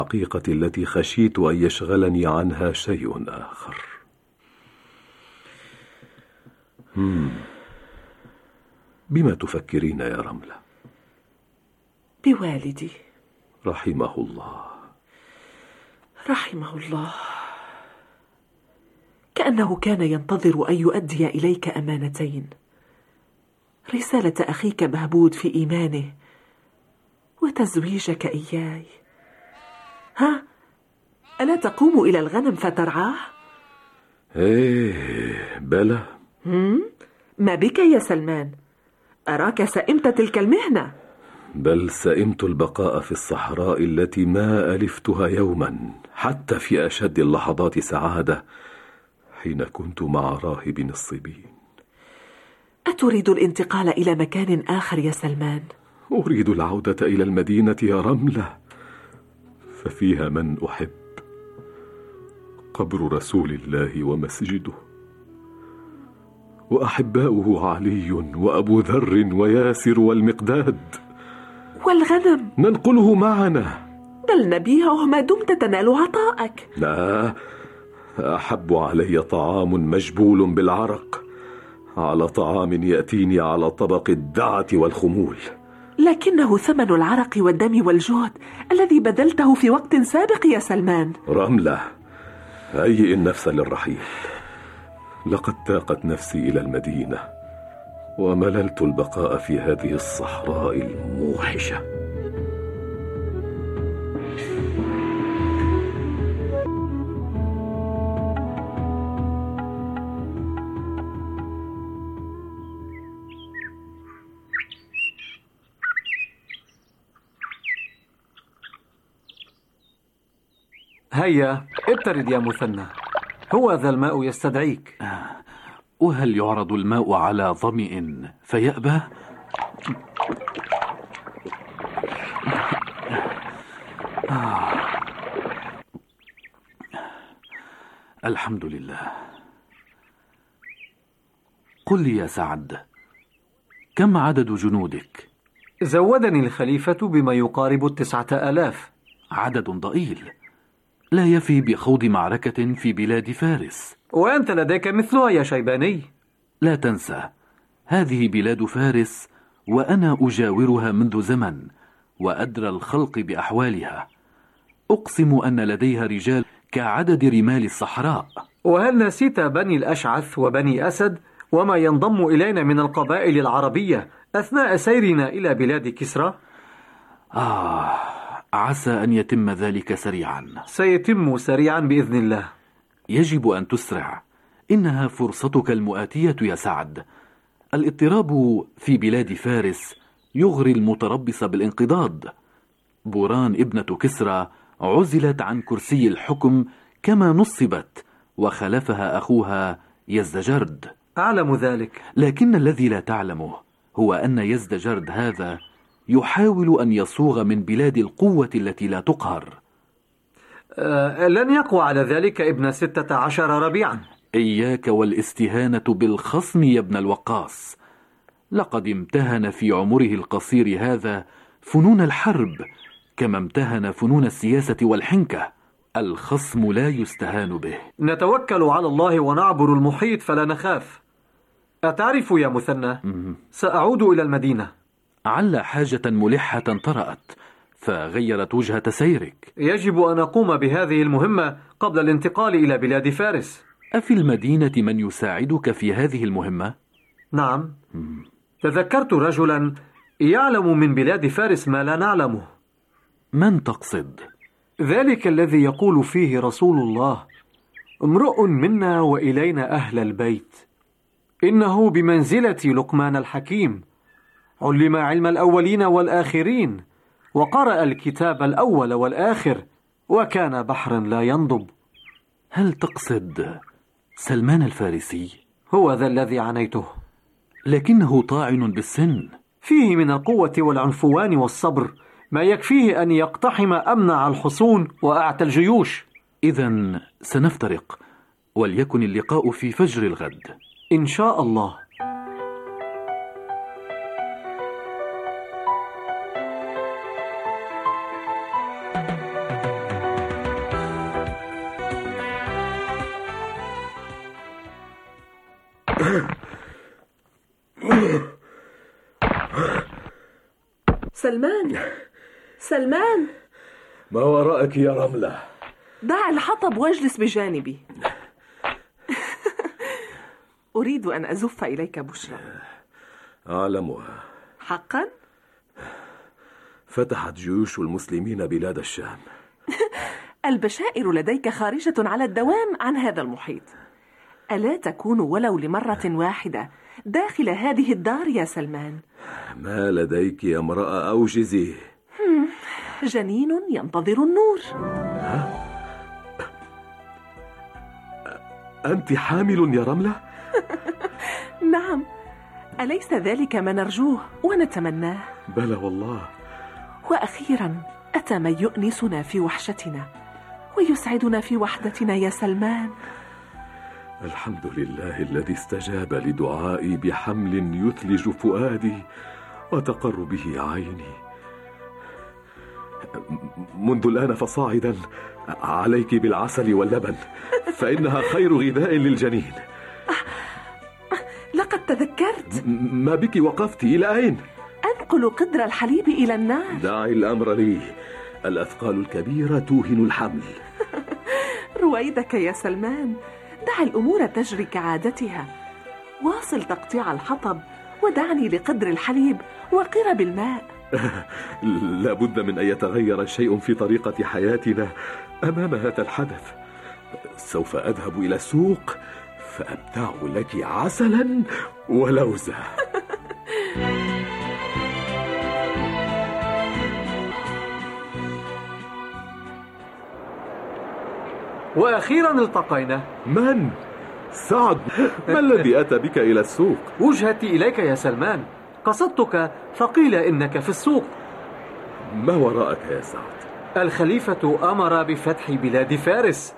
الحقيقة التي خشيت أن يشغلني عنها شيء آخر. بما تفكرين يا رملة؟ بوالدي رحمه الله. رحمه الله. كأنه كان ينتظر أن يؤدي إليك أمانتين: رسالة أخيك بهبود في إيمانه، وتزويجك إياي. ها؟ ألا تقوم إلى الغنم فترعاه؟ إيه بلى. ما بك يا سلمان؟ أراك سئمت تلك المهنة. بل سئمت البقاء في الصحراء التي ما ألفتها يوما، حتى في أشد اللحظات سعادة، حين كنت مع راهب الصبين. أتريد الانتقال إلى مكان آخر يا سلمان؟ أريد العودة إلى المدينة يا رملة، ففيها من أحب، قبر رسول الله ومسجده، وأحباؤه علي وأبو ذر وياسر والمقداد. والغنم ننقله معنا. بل نبيعه ما دمت تنال عطاءك. لا، أحب علي طعام مجبول بالعرق على طعام يأتيني على طبق الدعة والخمول. لكنه ثمن العرق والدم والجهد الذي بذلته في وقت سابق يا سلمان. رملة، هيئ النفس للرحيل. لقد تاقت نفسي إلى المدينة، ومللت البقاء في هذه الصحراء الموحشة. هيا ابترد يا مثنى، هو ذا الماء يستدعيك. وهل يعرض الماء على ظمئ فيأبى؟ الحمد لله. قل لي يا سعد، كم عدد جنودك؟ زودني الخليفة بما يقارب 9000. عدد ضئيل، لا يفي بخوض معركة في بلاد فارس. وأنت لديك مثلها يا شيباني. لا تنسى، هذه بلاد فارس، وأنا أجاورها منذ زمن، وأدرى الخلق بأحوالها. أقسم أن لديها رجال كعدد رمال الصحراء. وهل نسيت بني الأشعث وبني أسد وما ينضم إلينا من القبائل العربية أثناء سيرنا إلى بلاد كسرى؟ عسى أن يتم ذلك سريعا. سيتم سريعا بإذن الله. يجب أن تسرع، إنها فرصتك المؤاتية يا سعد. الاضطراب في بلاد فارس يغري المتربص بالانقضاض. بوران ابنة كسرى عزلت عن كرسي الحكم كما نصبت، وخلفها أخوها يزدجرد. أعلم ذلك، لكن الذي لا تعلمه هو أن يزدجرد هذا يحاول أن يصوغ من بلاد القوة التي لا تقهر. لن يقوى على ذلك ابن 16 ربيعا. إياك والاستهانة بالخصم يا ابن الوقاص. لقد امتهن في عمره القصير هذا فنون الحرب، كما امتهن فنون السياسة والحنكة. الخصم لا يستهان به. نتوكل على الله ونعبر المحيط فلا نخاف. أتعرف يا مثنى، سأعود إلى المدينة. عل حاجة ملحة طرأت فغيرت وجهة سيرك. يجب أن أقوم بهذه المهمة قبل الانتقال إلى بلاد فارس. أفي المدينة من يساعدك في هذه المهمة؟ نعم، تذكرت رجلا يعلم من بلاد فارس ما لا نعلمه. من تقصد؟ ذلك الذي يقول فيه رسول الله: امرؤ منا وإلينا أهل البيت، إنه بمنزلة لقمان الحكيم، علم علم الأولين والآخرين، وقرأ الكتاب الأول والآخر، وكان بحرا لا ينضب. هل تقصد سلمان الفارسي؟ هو ذا الذي عنيته، لكنه طاعن بالسن. فيه من القوة والعنفوان والصبر ما يكفيه أن يقتحم أمنع الحصون وأعتى الجيوش. إذن سنفترق، وليكن اللقاء في فجر الغد إن شاء الله. سلمان، سلمان، ما وراءك يا رملة؟ دع الحطب واجلس بجانبي. أريد أن أزف إليك بشرى. أعلمها. حقا؟ فتحت جيوش المسلمين بلاد الشام. البشائر لديك خارجة على الدوام عن هذا المحيط. ألا تكون ولو لمرة واحدة داخل هذه الدار يا سلمان؟ ما لديك يا امرأة؟ أوجزي. جنين ينتظر النور. أنت حامل يا رملة؟ نعم، أليس ذلك ما نرجوه ونتمناه؟ بلى والله. وأخيرا أتى من يؤنسنا في وحشتنا ويسعدنا في وحدتنا يا سلمان. الحمد لله الذي استجاب لدعائي بحمل يثلج فؤادي وتقر به عيني. منذ الآن فصاعدا عليك بالعسل واللبن، فإنها خير غذاء للجنين. لقد تذكرت. ما بك وقفت؟ إلى أين؟ أنقل قدر الحليب إلى النار. دعي الأمر لي، الأثقال الكبيرة توهن الحمل. رويدك يا سلمان، دع الأمور تجري كعادتها. واصل تقطيع الحطب ودعني لقدر الحليب وقرب الماء. لابد من أن يتغير شيء في طريقة حياتنا أمام هذا الحدث. سوف أذهب إلى السوق فأبتاع لك عسلا ولوزا. وأخيرا التقينا. من؟ سعد، ما الذي أتى بك إلى السوق؟ وجهتي إليك يا سلمان، قصدتك فقيل إنك في السوق. ما وراءك يا سعد؟ الخليفة أمر بفتح بلاد فارس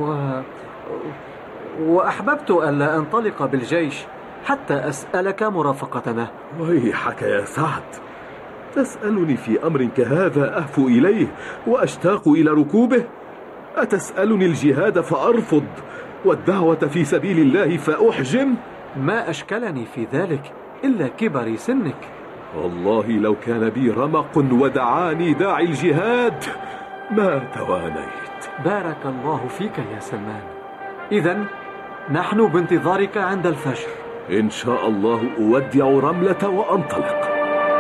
وأحببت ألا أنطلق بالجيش حتى أسألك مرافقتنا. ويحك يا سعد، تسألني في أمر كهذا أهفو إليه وأشتاق إلى ركوبه؟ أتسألني الجهاد فأرفض والدعوة في سبيل الله فأحجم؟ ما أشكلني في ذلك إلا كبر سنك. والله لو كان بي رمق ودعاني داعي الجهاد ما توانيت. بارك الله فيك يا سلمان. إذن نحن بانتظارك عند الفجر إن شاء الله. أودع رملة وأنطلق.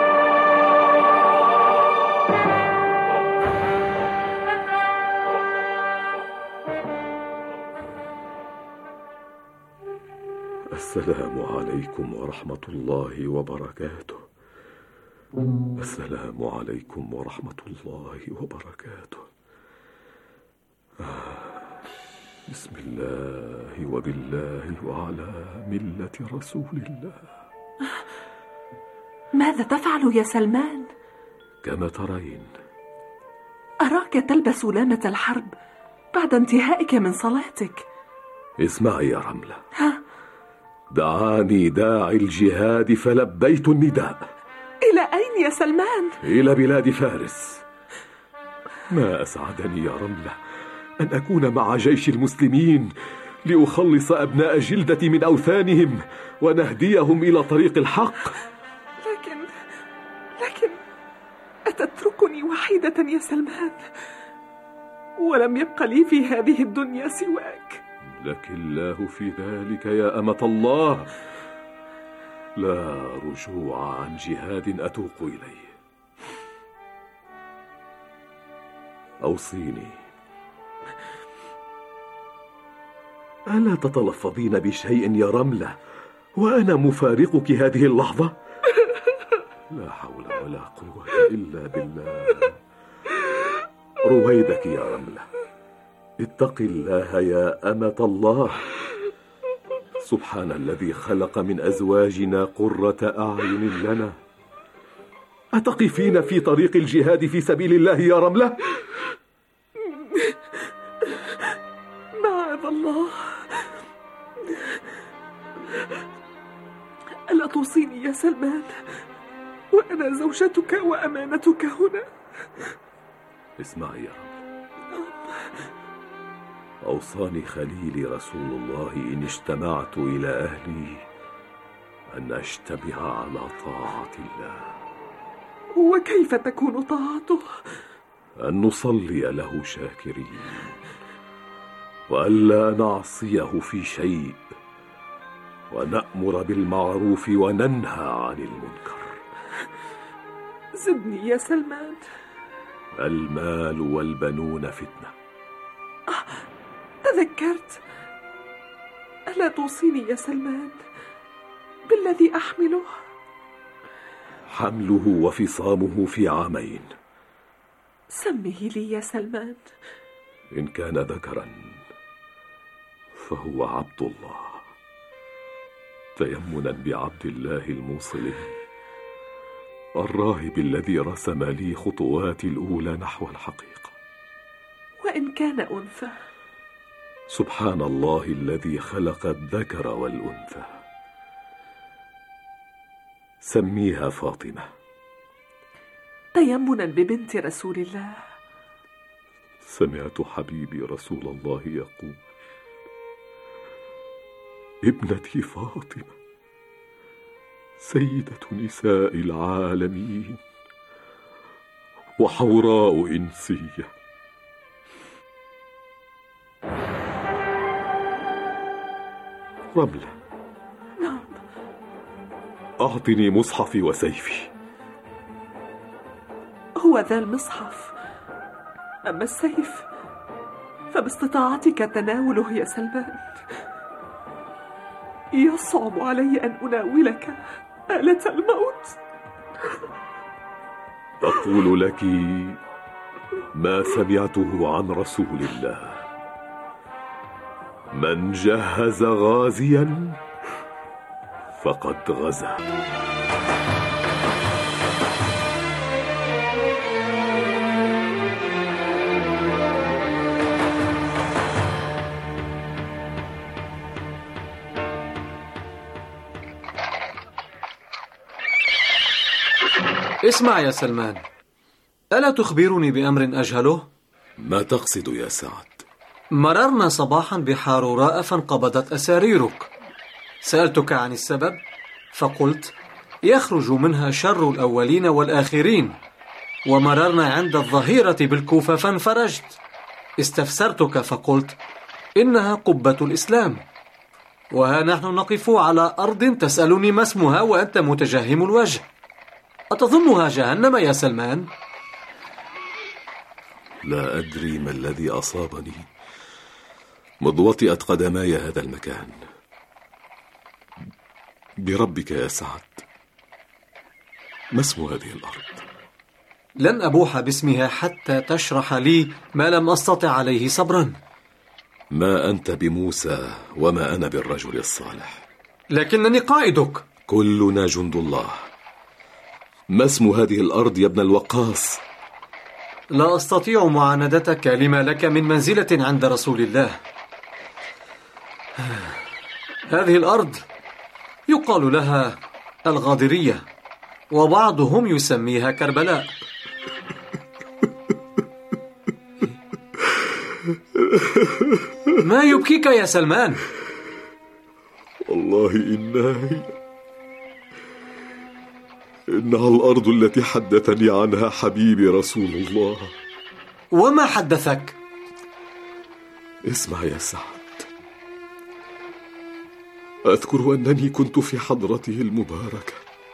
السلام عليكم ورحمة الله وبركاته. السلام عليكم ورحمة الله وبركاته. بسم الله وبالله وعلى ملة رسول الله. ماذا تفعل يا سلمان؟ كما ترين. أراك تلبس لامة الحرب بعد انتهائك من صلاتك. اسمعي يا رملة، دعاني داعي الجهاد فلبيت النداء. إلى أين يا سلمان؟ إلى بلاد فارس. ما أسعدني يا رملة أن أكون مع جيش المسلمين لأخلص أبناء جلدتي من أوثانهم ونهديهم إلى طريق الحق. لكن أتتركني وحيدة يا سلمان؟ ولم يبق لي في هذه الدنيا سواك. لك الله في ذلك يا أمة الله. لا رجوع عن جهاد أتوق إليه. أوصيني. ألا تتلفظين بشيء يا رملة وأنا مفارقك هذه اللحظة؟ لا حول ولا قوة إلا بالله. رويدك يا رملة، اتق الله يا أمة الله. سبحان الذي خلق من أزواجنا قرة أعين لنا. أتقفين في طريق الجهاد في سبيل الله يا رملة؟ معاذ الله. ألا توصيني يا سلمان وأنا زوجتك وأمانتك هنا؟ اسمعي يا رملة، أوصاني خليلي رسول الله إن اجتمعت إلى أهلي أن أجتمع على طاعة الله. وكيف تكون طاعته؟ أن نصلي له شاكرين، وألا نعصيه في شيء، ونأمر بالمعروف وننهى عن المنكر. زدني يا سلمان. المال والبنون فتنة. تذكرت. ألا توصيني يا سلمان بالذي أحمله؟ حمله وفصامه في 2 عام. سميه لي يا سلمان. إن كان ذكرا فهو عبد الله، تيمنا بعبد الله الموصل، الراهب الذي رسم لي خطواتي الأولى نحو الحقيقة. وإن كان أنثى؟ سبحان الله الذي خلق الذكر والأنثى. سميها فاطمة. تيمنا ببنت رسول الله. سمعت حبيبي رسول الله يقول: ابنتي فاطمة سيدة نساء العالمين وحوراء إنسية. رملة، نعم. أعطني مصحفي وسيفي. هو ذا المصحف، أما السيف فباستطاعتك تناوله يا سلمان. يصعب علي أن أناولك آلة الموت. أقول لك ما سمعته عن رسول الله: من جهز غازيا فقد غزا. اسمع يا سلمان، ألا تخبرني بأمر أجهله؟ ما تقصد يا سعد؟ مررنا صباحا بحاروراء فانقبضت أساريرك. سألتك عن السبب فقلت يخرج منها شر الأولين والآخرين. ومررنا عند الظهيرة بالكوفة فانفرجت. استفسرتك فقلت إنها قبة الإسلام. وها نحن نقف على أرض تسألني ما اسمها وأنت متجهم الوجه. أتظنها جهنم يا سلمان؟ لا أدري ما الذي أصابني مذ وطئت قدماي هذا المكان. بربك يا سعد، ما اسم هذه الأرض؟ لن أبوح باسمها حتى تشرح لي ما لم أستطع عليه صبرا. ما أنت بموسى وما أنا بالرجل الصالح، لكنني قائدك. كلنا جند الله. ما اسم هذه الأرض يا ابن الوقاص؟ لا أستطيع معاندتك لما لك من منزلة عند رسول الله. هذه الأرض يقال لها الغاضرية، وبعضهم يسميها كربلاء. ما يبكيك يا سلمان؟ والله إنها الأرض التي حدثني عنها حبيبي رسول الله. وما حدثك؟ اسمع يا سعد، أذكر أنني كنت في حضرته المباركة،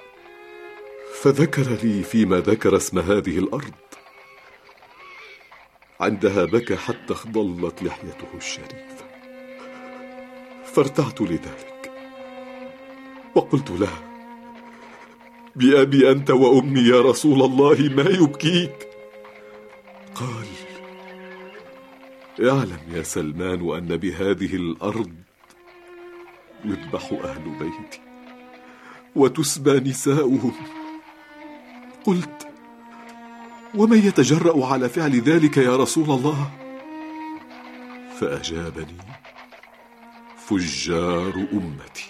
فذكر لي فيما ذكر اسم هذه الأرض. عندها بكى حتى اخضلت لحيته الشريفة، فارتعت لذلك وقلت له: بأبي أنت وأمي يا رسول الله، ما يبكيك؟ قال: اعلم يا سلمان أن بهذه الأرض يذبح أهل بيتي وتسبى نساؤهم. قلت: ومن يتجرأ على فعل ذلك يا رسول الله؟ فأجابني: فجار أمتي.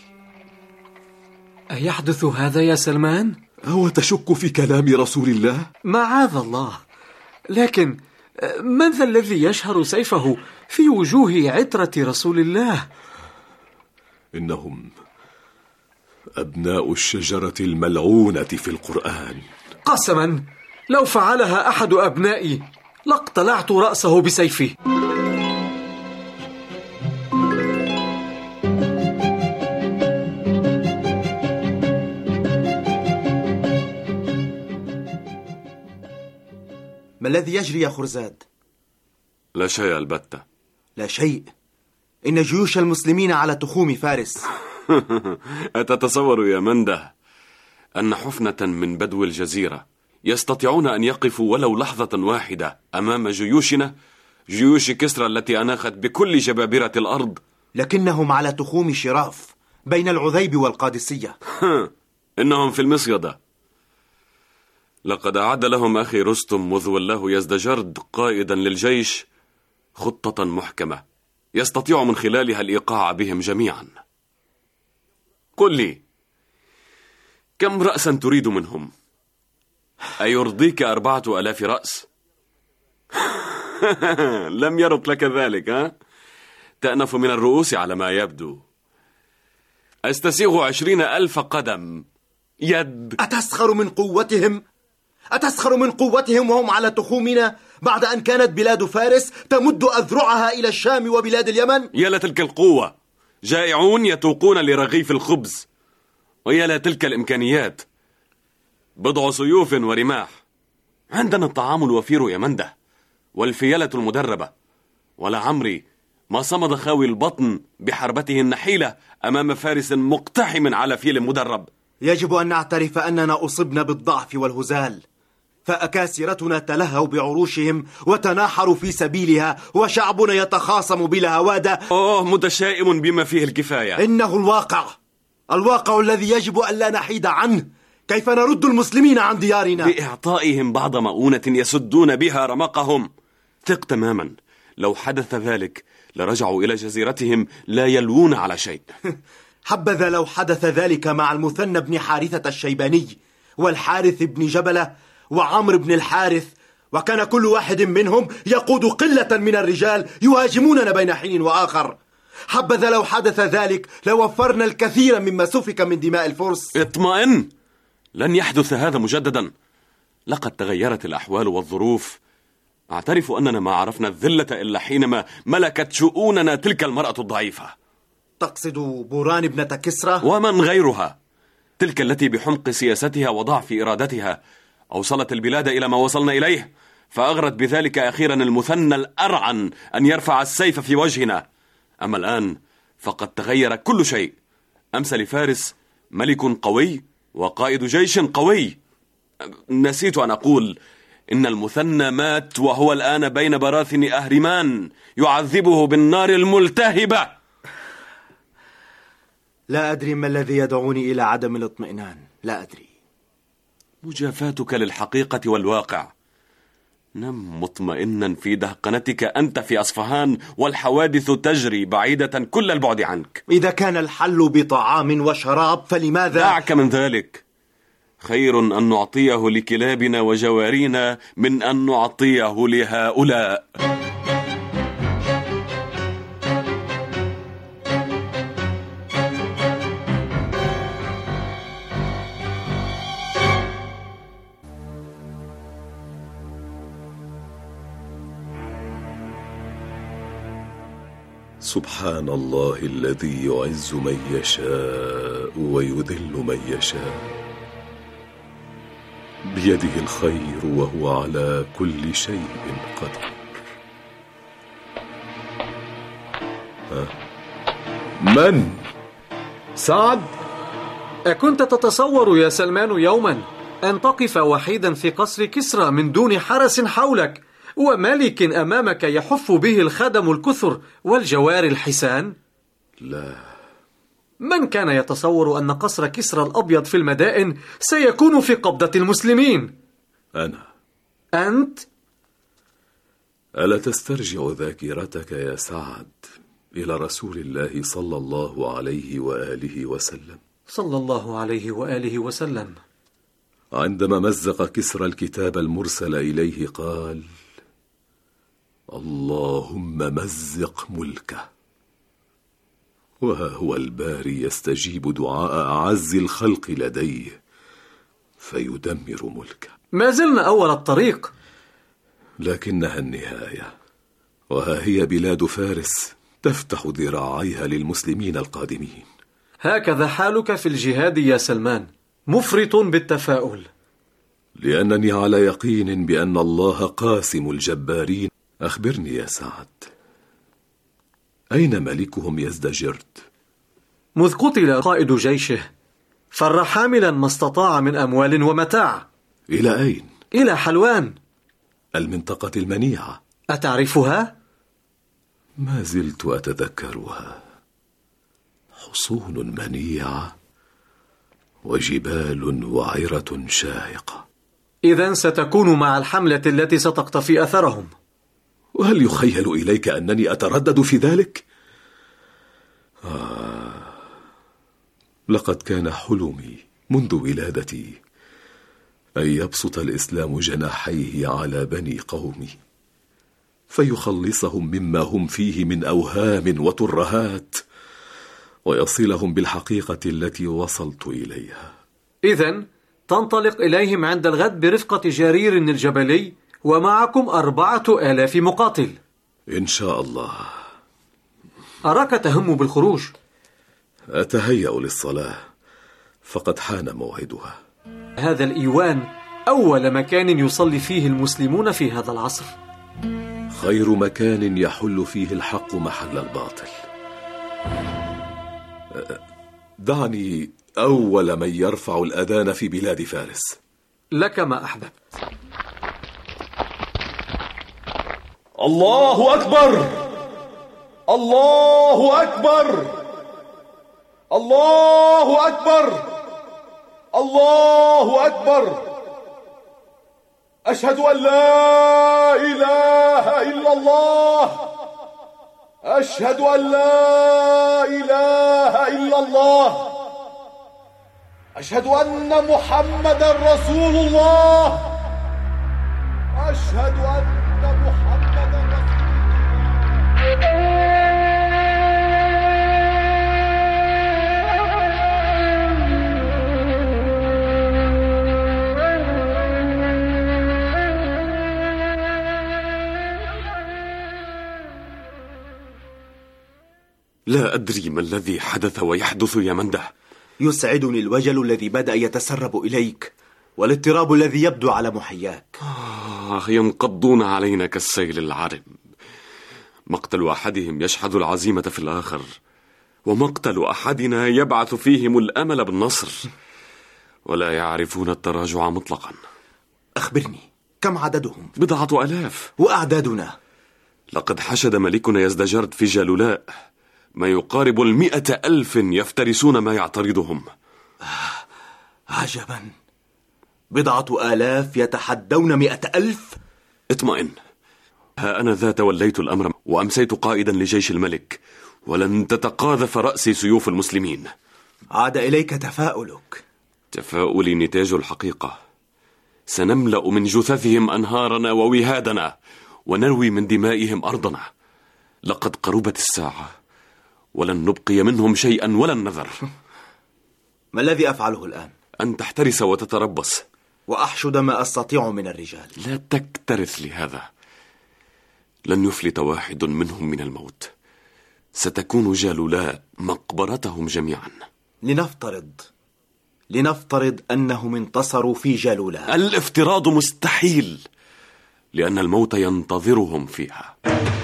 أيحدث هذا يا سلمان؟ أو تشك في كلام رسول الله؟ معاذ الله، لكن من ذا الذي يشهر سيفه في وجوه عترة رسول الله؟ أبناء الشجرة الملعونة في القرآن. قسما لو فعلها أحد أبنائي لاقتلعت رأسه بسيفي. ما الذي يجري يا خرزاد؟ لا شيء البتة. لا شيء. إن جيوش المسلمين على تخوم فارس. أتتصور يا منده أن حفنة من بدو الجزيرة يستطيعون أن يقفوا ولو لحظة واحدة أمام جيوشنا، جيوش كسرى التي أناخت بكل جبابرة الأرض؟ لكنهم على تخوم شراف بين العذيب والقادسية. إنهم في المصيدة. لقد أعد لهم أخي رستم مذ ولاه يزدجرد قائدا للجيش خطة محكمة يستطيع من خلالها الإيقاع بهم جميعا. قل لي، كم رأسا تريد منهم؟ أيرضيك 4000 رأس؟ لم يرق لك ذلك، ها؟ تأنف من الرؤوس على ما يبدو. أستسيغ 20,000 قدم يد. أتسخر من قوتهم؟ أتسخر من قوتهم وهم على تخومنا بعد أن كانت بلاد فارس تمد أذرعها إلى الشام وبلاد اليمن؟ يا لتلك القوة، جائعون يتوقون لرغيف الخبز. ويا لتلك الإمكانيات، بضع سيوف ورماح. عندنا الطعام الوفير يا منده والفيلة المدربة. ولعمري ما صمد خاوي البطن بحربته النحيلة أمام فارس مقتحم على فيل مدرب. يجب أن نعترف أننا أصبنا بالضعف والهزال، فأكاسرتنا تلهوا بعروشهم وتناحروا في سبيلها، وشعبنا يتخاصم بلا هوادة. متشائم بما فيه الكفاية. إنه الواقع الذي يجب أن لا نحيد عنه. كيف نرد المسلمين عن ديارنا؟ بإعطائهم بعض مؤونة يسدون بها رمقهم. ثق تماما لو حدث ذلك لرجعوا إلى جزيرتهم لا يلوون على شيء. حبذا لو حدث ذلك مع المثنى بن حارثة الشيباني والحارث بن جبلة وعمر بن الحارث، وكان كل واحد منهم يقود قلة من الرجال يهاجموننا بين حين وآخر. حبذا لو حدث ذلك لوفرنا الكثير مما سفك من دماء الفرس. اطمئن، لن يحدث هذا مجددا. لقد تغيرت الأحوال والظروف. أعترف أننا ما عرفنا الذلة إلا حينما ملكت شؤوننا تلك المرأة الضعيفة. تقصد بوران ابنة كسرى؟ ومن غيرها، تلك التي بحمق سياستها وضعف إرادتها أوصلت البلاد إلى ما وصلنا إليه، فأغرت بذلك أخيرا المثنى الأرعن أن يرفع السيف في وجهنا. أما الآن فقد تغير كل شيء. أمس لفارس ملك قوي وقائد جيش قوي. نسيت أن أقول إن المثنى مات وهو الآن بين براثن أهرمان يعذبه بالنار الملتهبة. لا أدري ما الذي يدعوني إلى عدم الاطمئنان. لا أدري. مجافاتك للحقيقة والواقع. نم مطمئنا في دهقنتك أنت في أصفهان والحوادث تجري بعيدة كل البعد عنك. إذا كان الحل بطعام وشراب فلماذا؟ دعك من ذلك. خير أن نعطيه لكلابنا وجوارينا من أن نعطيه لهؤلاء. سبحان الله الذي يعز من يشاء ويذل من يشاء، بيده الخير وهو على كل شيء قدير. من؟ سعد؟ أكنت تتصور يا سلمان يوما أن تقف وحيدا في قصر كسرى من دون حرس حولك وملك أمامك يحف به الخدم الكثر والجوار الحسان؟ لا. من كان يتصور أن قصر كسرى الأبيض في المدائن سيكون في قبضة المسلمين؟ أنا. أنت؟ ألا تسترجع ذاكرتك يا سعد إلى رسول الله صلى الله عليه وآله وسلم؟ صلى الله عليه وآله وسلم عندما مزق كسرى الكتاب المرسل إليه قال: اللهم مزق ملكه. وها هو الباري يستجيب دعاء أعز الخلق لديه فيدمر ملكه. ما زلنا أول الطريق، لكنها النهاية، وها هي بلاد فارس تفتح ذراعيها للمسلمين القادمين. هكذا حالك في الجهاد يا سلمان، مفرط بالتفاؤل. لأنني على يقين بأن الله قاسم الجبارين. أخبرني يا سعد، أين ملكهم يزدجرد؟ مذ قتل قائد جيشه فر حاملا ما استطاع من أموال ومتاع. إلى أين؟ إلى حلوان، المنطقة المنيعة. أتعرفها؟ ما زلت أتذكرها، حصون منيعة وجبال وعرة شاهقة. إذن ستكون مع الحملة التي ستقتفي أثرهم. وهل يخيل إليك أنني أتردد في ذلك؟ لقد كان حلمي منذ ولادتي أن يبسط الإسلام جناحيه على بني قومي فيخلصهم مما هم فيه من أوهام وترهات ويصلهم بالحقيقة التي وصلت إليها. إذن تنطلق إليهم عند الغد برفقة جرير الجبلي ومعكم 4000 مقاتل. إن شاء الله. أراك تهم بالخروج. أتهيأ للصلاة فقد حان موعدها. هذا الإيوان أول مكان يصلي فيه المسلمون في هذا العصر. خير مكان يحل فيه الحق محل الباطل. دعني أول من يرفع الأذان في بلاد فارس. لك ما أحببت. الله أكبر، الله أكبر، الله أكبر، الله أكبر. أشهد أن لا إله إلا الله، أشهد أن لا إله إلا الله، أشهد أن محمدا رسول الله، أشهد أن محمدا رسول الله. لا أدري ما الذي حدث ويحدث يا منده. يسعدني الوجل الذي بدأ يتسرب إليك والاضطراب الذي يبدو على محياك. ينقضون علينا كالسيل العرب. مقتل أحدهم يشحذ العزيمة في الآخر، ومقتل أحدنا يبعث فيهم الأمل بالنصر، ولا يعرفون التراجع مطلقا. أخبرني، كم عددهم؟ 10,000. وأعدادنا؟ لقد حشد ملكنا يزدجرد في جالولاء ما يقارب 100,000 يفترسون ما يعترضهم. عجبا، 10,000 يتحدون 100,000؟ اطمئن، ها أنا ذا توليت الأمر وأمسيت قائدا لجيش الملك، ولن تتقاذف رأسي سيوف المسلمين. عاد إليك تفاؤلك. تفاؤلي نتاج الحقيقة. سنملأ من جثثهم أنهارنا ووهادنا، ونروي من دمائهم أرضنا. لقد قربت الساعة، ولن نبقي منهم شيئا ولن نذر. ما الذي أفعله الآن؟ أن تحترس وتتربص، وأحشد ما أستطيع من الرجال. لا تكترث لهذا. لن يفلت واحد منهم من الموت. ستكون جالولاء مقبرتهم جميعا. لنفترض أنهم انتصروا في جالولاء. الافتراض مستحيل، لأن الموت ينتظرهم فيها.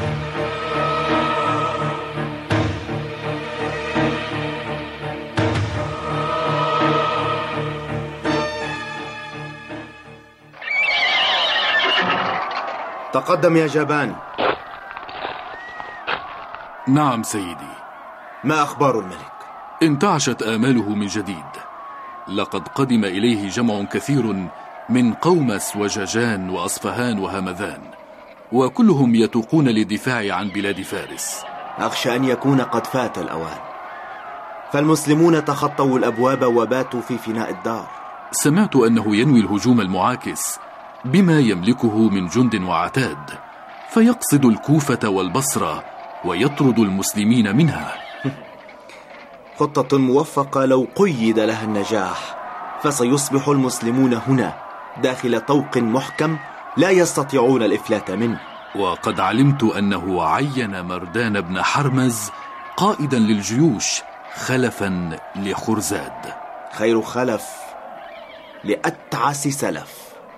تقدم يا جبان. نعم سيدي. ما أخبار الملك؟ انتعشت آماله من جديد. لقد قدم إليه جمع كثير من قومس وجاجان وأصفهان وهمذان، وكلهم يتوقون للدفاع عن بلاد فارس. أخشى أن يكون قد فات الأوان، فالمسلمون تخطوا الأبواب وباتوا في فناء الدار. سمعت أنه ينوي الهجوم المعاكس بما يملكه من جند وعتاد، فيقصد الكوفة والبصرة ويطرد المسلمين منها. خطة موفقة لو قيد لها النجاح، فسيصبح المسلمون هنا داخل طوق محكم لا يستطيعون الإفلات منه. وقد علمت أنه عين مردان بن حرمز قائدا للجيوش خلفا لخرزاد. خير خلف لأتعس سلف.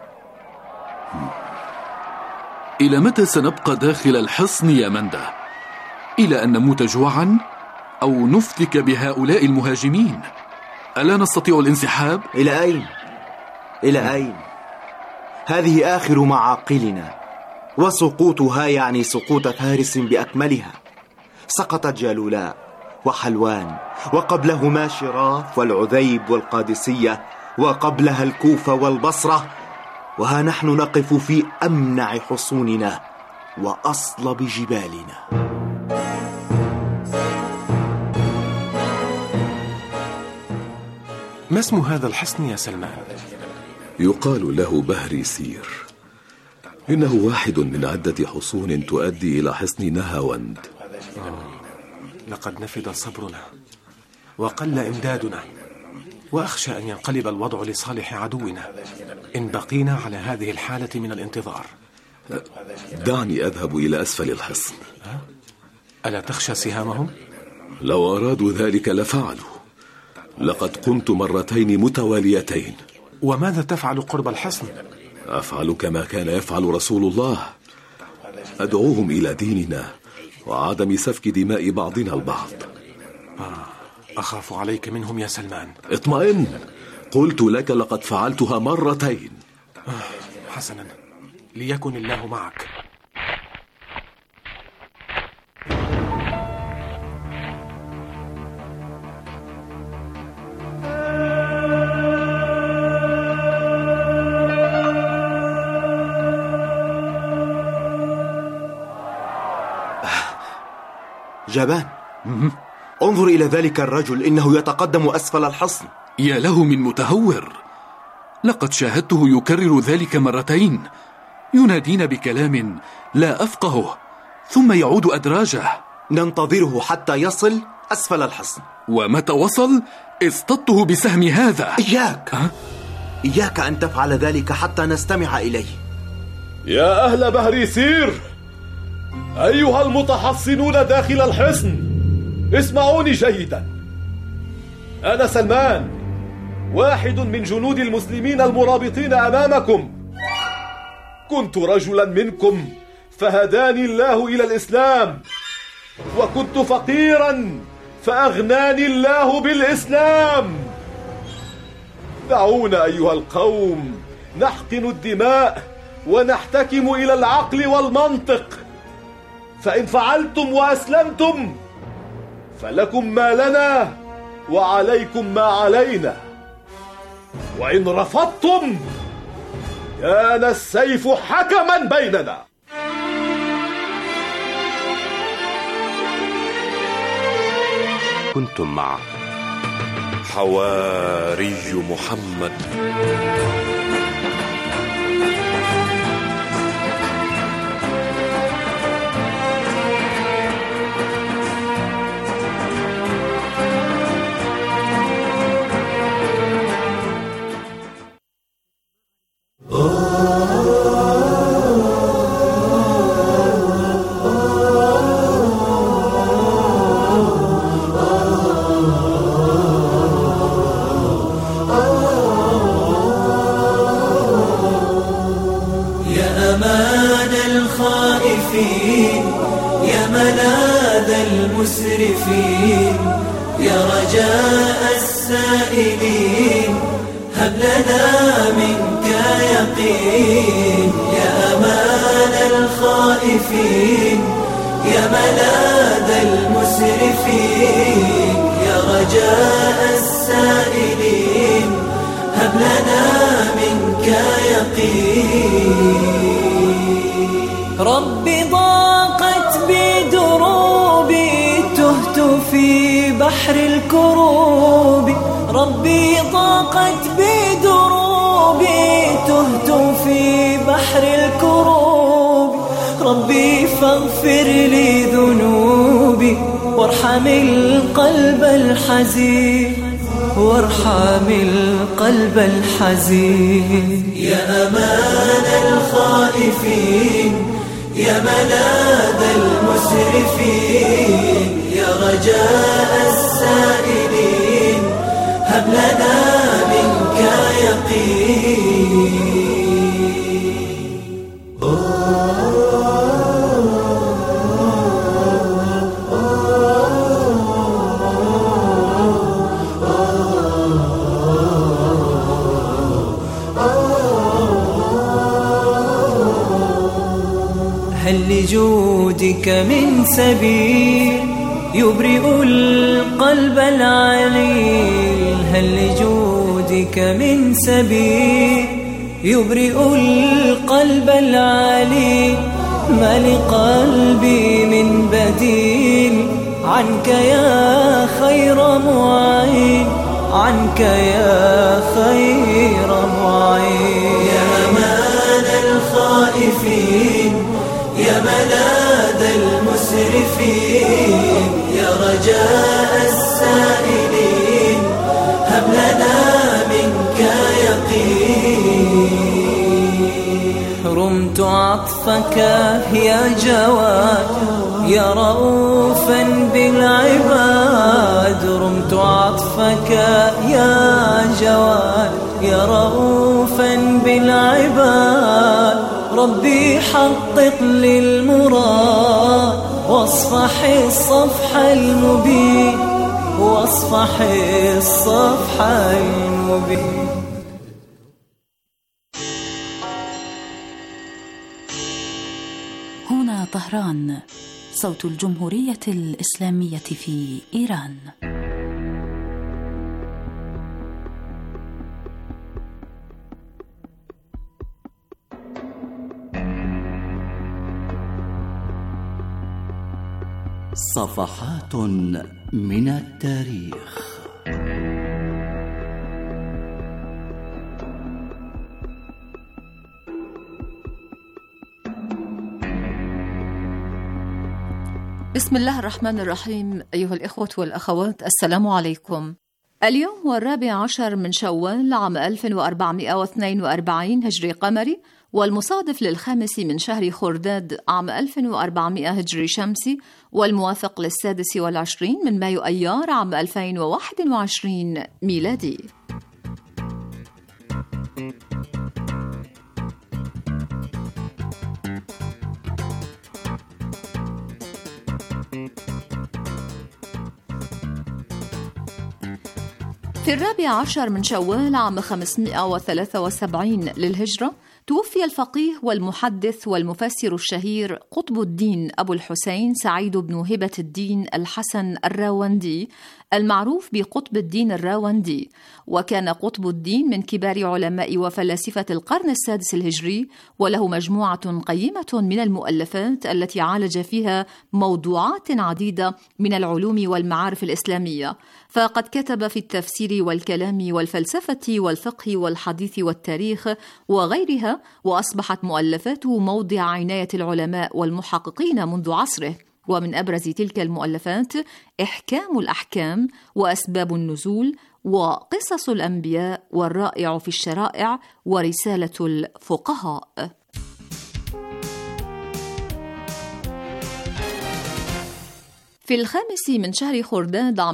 إلى متى سنبقى داخل الحصن يا منده؟ إلى أن نموت جوعا أو نفتك بهؤلاء المهاجمين؟ ألا نستطيع الانسحاب؟ إلى أين؟ إلى أين؟ هذه آخر معاقلنا، وسقوطها يعني سقوط فارس بأكملها. سقطت جالولاء وحلوان، وقبلهما شراف والعذيب والقادسية، وقبلها الكوفة والبصرة، وها نحن نقف في أمنع حصوننا وأصلب جبالنا. ما اسم هذا الحصن يا سلمان؟ يقال له بهريسير. إنه واحد من عدة حصون تؤدي إلى حصن نهاوند. لقد نفد صبرنا وقل إمدادنا، وأخشى أن ينقلب الوضع لصالح عدونا إن بقينا على هذه الحالة من الانتظار. دعني أذهب إلى أسفل الحصن. ألا تخشى سهامهم؟ لو أرادوا ذلك لفعلوا. لقد قمت مرتين متواليتين. وماذا تفعل قرب الحصن؟ أفعل كما كان يفعل رسول الله، أدعوهم إلى ديننا وعدم سفك دماء بعضنا البعض. أخاف عليك منهم يا سلمان. اطمئن، قلت لك لقد فعلتها مرتين. حسنا، ليكن الله معك. جبان، انظر إلى ذلك الرجل، إنه يتقدم أسفل الحصن. يا له من متهور، لقد شاهدته يكرر ذلك مرتين، ينادينا بكلام لا أفقهه ثم يعود أدراجه. ننتظره حتى يصل أسفل الحصن، ومتى وصل اصطدته بسهم هذا. إياك أن تفعل ذلك حتى نستمع إليه. يا أهل بهريسير، أيها المتحصنون داخل الحصن، اسمعوني جيدا. أنا سلمان، واحد من جنود المسلمين المرابطين أمامكم. كنت رجلا منكم فهداني الله إلى الإسلام، وكنت فقيرا فأغناني الله بالإسلام. دعونا أيها القوم نحقن الدماء ونحتكم إلى العقل والمنطق، فإن فعلتم وأسلمتم فلكم ما لنا وعليكم ما علينا، وإن رفضتم كان السيف حكما بيننا. كنتم مع حواري محمد. يا ملاذ المسرفين، يا رجاء السائلين، هب لنا منك يقين. يا أمان الخائفين، يا ملاذ المسرفين، يا رجاء السائلين، هب لنا منك يقين. ربي ضاقت بدروبي، تهت في بحر الكروب. ربي ضاقت بدروبي، تهت في بحر الكروب. ربي فاغفر لي ذنوبي وارحم وارحم القلب الحزين، وارحم القلب الحزين. يا أمان الخائفين، يا ملاذ المسرفين، يا رجاء السائلين، هب لنا منك يقين. هل لجودك من سبيل يبرئ القلب العليل؟ هل لجودك من سبيل يبرئ القلب العليل؟ ما لقلبي من بديل عنك يا خير معين، عنك يا خير معين. يا أمان الخائفين، يا ملاذ المسرفين، يا رجاء السائلين، هب لنا منك يقين. رمت عطفك يا جواد، يا رؤوفا بالعباد. رمت عطفك يا جواد، يا رؤوفا بالعباد. ربي حقق للمراد، واصفح الصفح المبين، واصفح الصفح المبين. هنا طهران، صوت الجمهورية الإسلامية في إيران. صفحات من التاريخ. بسم الله الرحمن الرحيم. أيها الإخوة والأخوات، السلام عليكم. اليوم هو 14 من شوال عام 1442 هجري قمري، والمصادف للخامس من شهر خرداد عام 1400 هجري شمسي، والموافق ل26 من مايو أيار عام 2021 ميلادي. في 14 من شوال عام 573 للهجرة توفي الفقيه والمحدث والمفسر الشهير قطب الدين أبو الحسين سعيد بن هبة الدين الحسن الراوندي، المعروف بقطب الدين الراوندي. وكان قطب الدين من كبار علماء وفلاسفة القرن السادس الهجري، وله مجموعة قيمة من المؤلفات التي عالج فيها موضوعات عديدة من العلوم والمعارف الإسلامية. فقد كتب في التفسير والكلام والفلسفة والفقه والحديث والتاريخ وغيرها، وأصبحت مؤلفاته موضع عناية العلماء والمحققين منذ عصره. ومن أبرز تلك المؤلفات إحكام الأحكام، وأسباب النزول، وقصص الأنبياء، والرائع في الشرائع، ورسالة الفقهاء. في 5 من شهر خرداد عام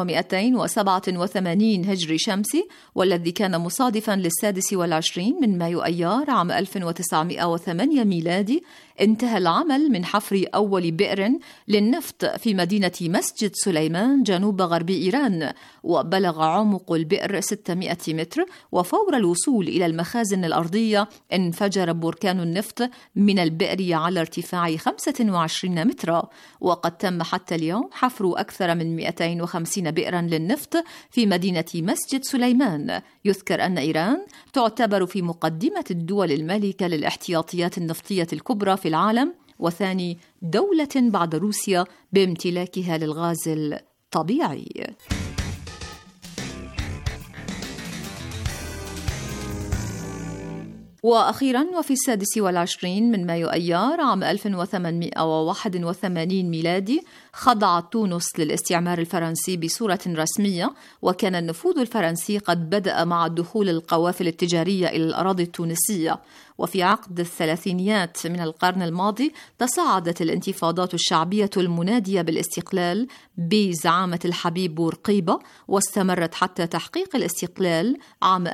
1287 هجري شمسي، والذي كان مصادفاً ل26 من مايو أيار عام 1908 ميلادي، انتهى العمل من حفر أول بئر للنفط في مدينة مسجد سليمان جنوب غرب إيران، وبلغ عمق البئر 600 متر. وفور الوصول إلى المخازن الأرضية انفجر بركان النفط من البئر على ارتفاع 25 مترا. وقد تم حتى اليوم حفر أكثر من 250 بئرا للنفط في مدينة مسجد سليمان. يذكر أن إيران تعتبر في مقدمة الدول المالكة للاحتياطيات النفطية الكبرى في العالم، وثاني دولة بعد روسيا بامتلاكها للغاز الطبيعي. وأخيرا وفي 26 من مايو أيار عام 1881 ميلادي خضعت تونس للاستعمار الفرنسي بصورة رسمية، وكان النفوذ الفرنسي قد بدأ مع دخول القوافل التجارية إلى الأراضي التونسية. وفي عقد الثلاثينيات من القرن الماضي تصاعدت الانتفاضات الشعبية المنادية بالاستقلال بزعامة الحبيب بورقيبة، واستمرت حتى تحقيق الاستقلال عام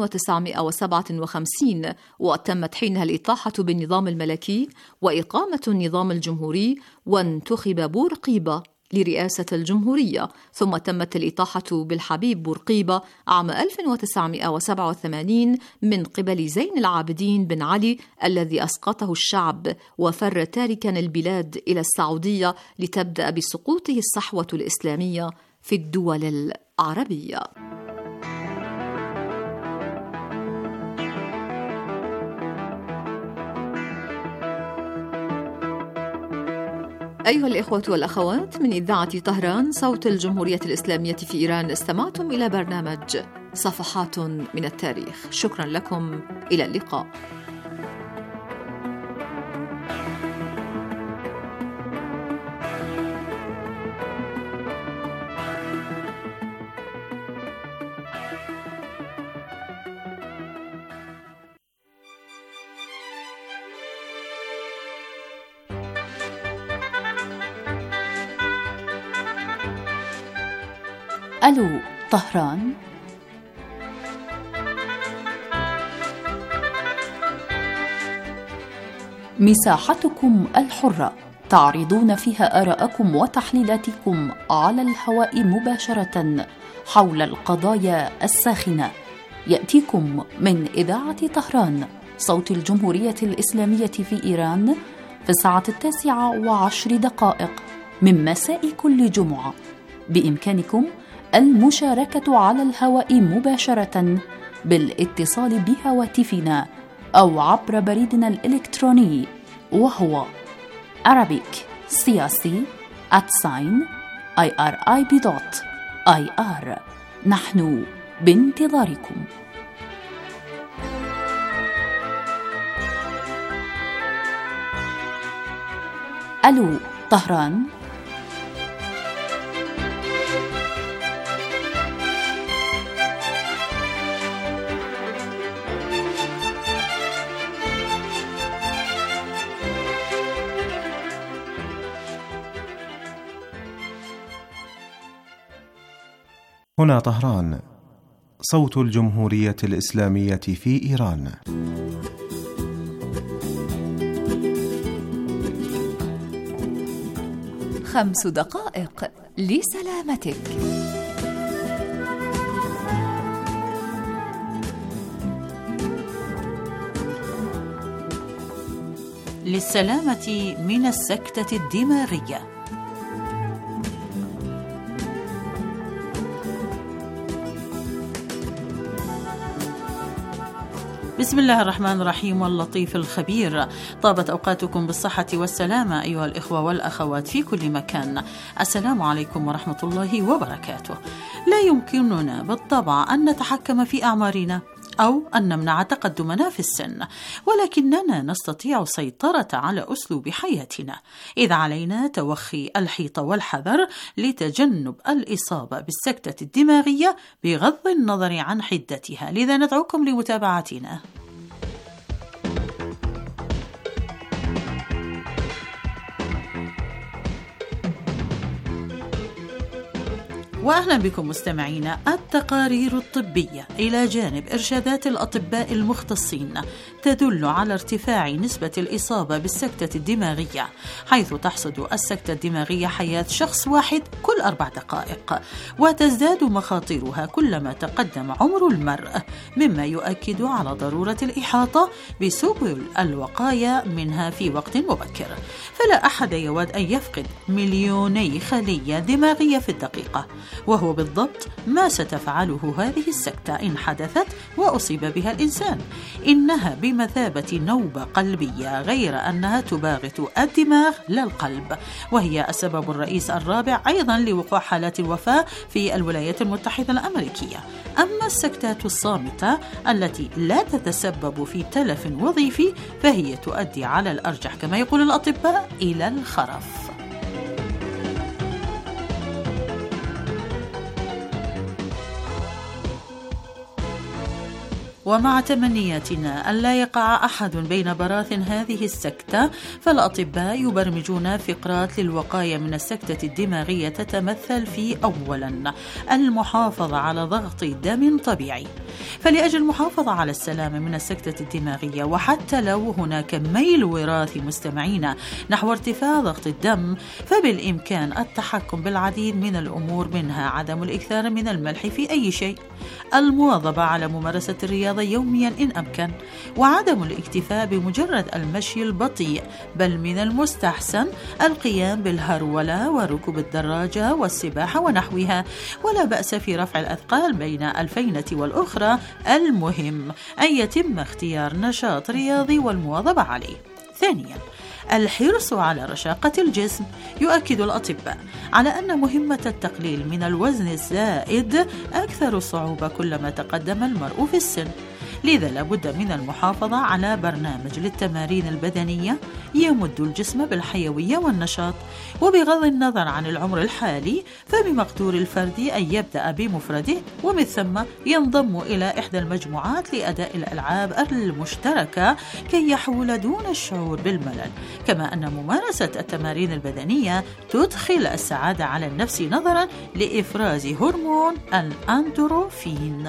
1957، وتمت حينها الإطاحة بالنظام الملكي وإقامة النظام الجمهوري، وانتخب بورقيبة لرئاسة الجمهورية، ثم تمت الإطاحة بالحبيب بورقيبة عام 1987 من قبل زين العابدين بن علي الذي أسقطه الشعب، وفر تاركا البلاد إلى السعودية لتبدأ بسقوطه الصحوة الإسلامية في الدول العربية. أيها الإخوة والأخوات، من إذاعة طهران صوت الجمهورية الإسلامية في إيران استمعتم إلى برنامج صفحات من التاريخ. شكرا لكم، إلى اللقاء. ألو طهران. مساحتكم الحرة، تعرضون فيها آراءكم وتحليلاتكم على الهواء مباشرة حول القضايا الساخنة. يأتيكم من إذاعة طهران صوت الجمهورية الإسلامية في إيران في الساعة 19:10 من مساء كل جمعة. بإمكانكم المشاركة على الهواء مباشرة بالاتصال بهواتفنا أو عبر بريدنا الإلكتروني، وهو arabic@irib.ir. نحن بانتظاركم. ألو طهران. هنا طهران صوت الجمهورية الإسلامية في إيران. خمس دقائق لسلامتك. للسلامة من السكتة الدماغية. بسم الله الرحمن الرحيم واللطيف الخبير. طابت أوقاتكم بالصحة والسلامة أيها الإخوة والأخوات في كل مكان. السلام عليكم ورحمة الله وبركاته. لا يمكننا بالطبع أن نتحكم في أعمارنا أو أن نمنع تقدمنا في السن، ولكننا نستطيع السيطرة على أسلوب حياتنا، إذ علينا توخي الحيطة والحذر لتجنب الإصابة بالسكتة الدماغية بغض النظر عن حدتها. لذا ندعوكم لمتابعتنا. وأهلا بكم مستمعينا. التقارير الطبية إلى جانب إرشادات الأطباء المختصين تدل على ارتفاع نسبة الإصابة بالسكتة الدماغية، حيث تحصد السكتة الدماغية حياة شخص واحد كل 4 دقائق، وتزداد مخاطرها كلما تقدم عمر المرء، مما يؤكد على ضرورة الإحاطة بسبل الوقاية منها في وقت مبكر. فلا أحد يود أن يفقد 2,000,000 خلية دماغية في الدقيقة، وهو بالضبط ما ستفعله هذه السكتة إن حدثت وأصيب بها الإنسان. إنها بمثابة نوبة قلبية، غير أنها تباغت الدماغ لا القلب، وهي السبب الرئيس الرابع أيضا لوقوع حالات الوفاة في الولايات المتحدة الأمريكية. أما السكتات الصامتة التي لا تتسبب في تلف وظيفي فهي تؤدي على الأرجح كما يقول الأطباء إلى الخرف. ومع تمنياتنا أن لا يقع أحد بين براثن هذه السكتة، فالأطباء يبرمجون فقرات للوقاية من السكتة الدماغية تتمثل في أولا المحافظة على ضغط دم طبيعي. فلأجل المحافظة على السلامة من السكتة الدماغية، وحتى لو هناك ميل وراثي مستمعين نحو ارتفاع ضغط الدم، فبالإمكان التحكم بالعديد من الأمور، منها عدم الإكثار من الملح في أي شيء، المواظبة على ممارسة الرياضة يوميا إن أمكن، وعدم الاكتفاء بمجرد المشي البطيء، بل من المستحسن القيام بالهرولة وركوب الدراجة والسباحة ونحوها، ولا بأس في رفع الأثقال بين الفينة والأخرى. المهم أن يتم اختيار نشاط رياضي والمواظبة عليه. ثانيا الحرص على رشاقة الجسم. يؤكد الأطباء على أن مهمة التقليل من الوزن الزائد أكثر صعوبة كلما تقدم المرء في السن، لذا لابد من المحافظة على برنامج للتمارين البدنية يمد الجسم بالحيوية والنشاط. وبغض النظر عن العمر الحالي، فبمقدور الفرد أن يبدأ بمفرده، ومن ثم ينضم إلى إحدى المجموعات لأداء الألعاب المشتركة كي يحول دون الشعور بالملل. كما أن ممارسة التمارين البدنية تدخل السعادة على النفس نظرا لإفراز هرمون الأندروفين.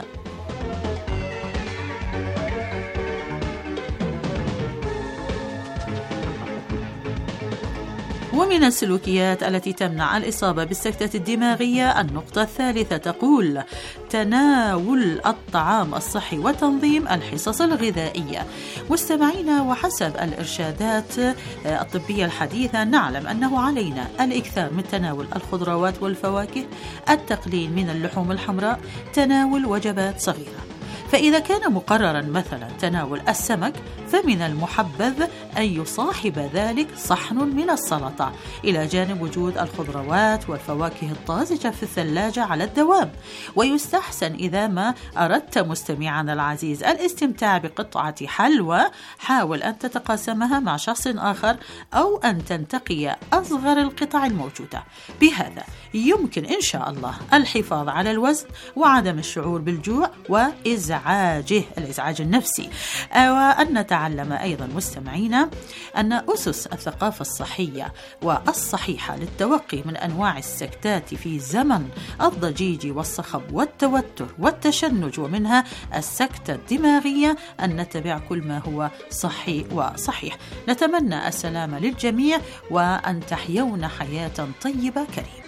ومن السلوكيات التي تمنع الإصابة بالسكتة الدماغية النقطة الثالثة، تقول تناول الطعام الصحي وتنظيم الحصص الغذائية. مستمعينا، وحسب الإرشادات الطبية الحديثة نعلم أنه علينا الإكثار من تناول الخضروات والفواكه، التقليل من اللحوم الحمراء، تناول وجبات صغيرة. فإذا كان مقررا مثلا تناول السمك، فمن المحبذ أن يصاحب ذلك صحن من السلطة، إلى جانب وجود الخضروات والفواكه الطازجة في الثلاجة على الدوام. ويستحسن إذا ما أردت مستمعنا العزيز الاستمتاع بقطعة حلوى، حاول أن تتقاسمها مع شخص آخر، أو أن تنتقي أصغر القطع الموجودة. بهذا يمكن إن شاء الله الحفاظ على الوزن وعدم الشعور بالجوع الإزعاج النفسي. وأن نتعلم أيضا مستمعينا أن أسس الثقافة الصحية والصحيحة للتوقي من أنواع السكتات في زمن الضجيج والصخب والتوتر والتشنج، ومنها السكتة الدماغية، أن نتبع كل ما هو صحي وصحيح. نتمنى السلامة للجميع، وأن تحيون حياة طيبة كريمة.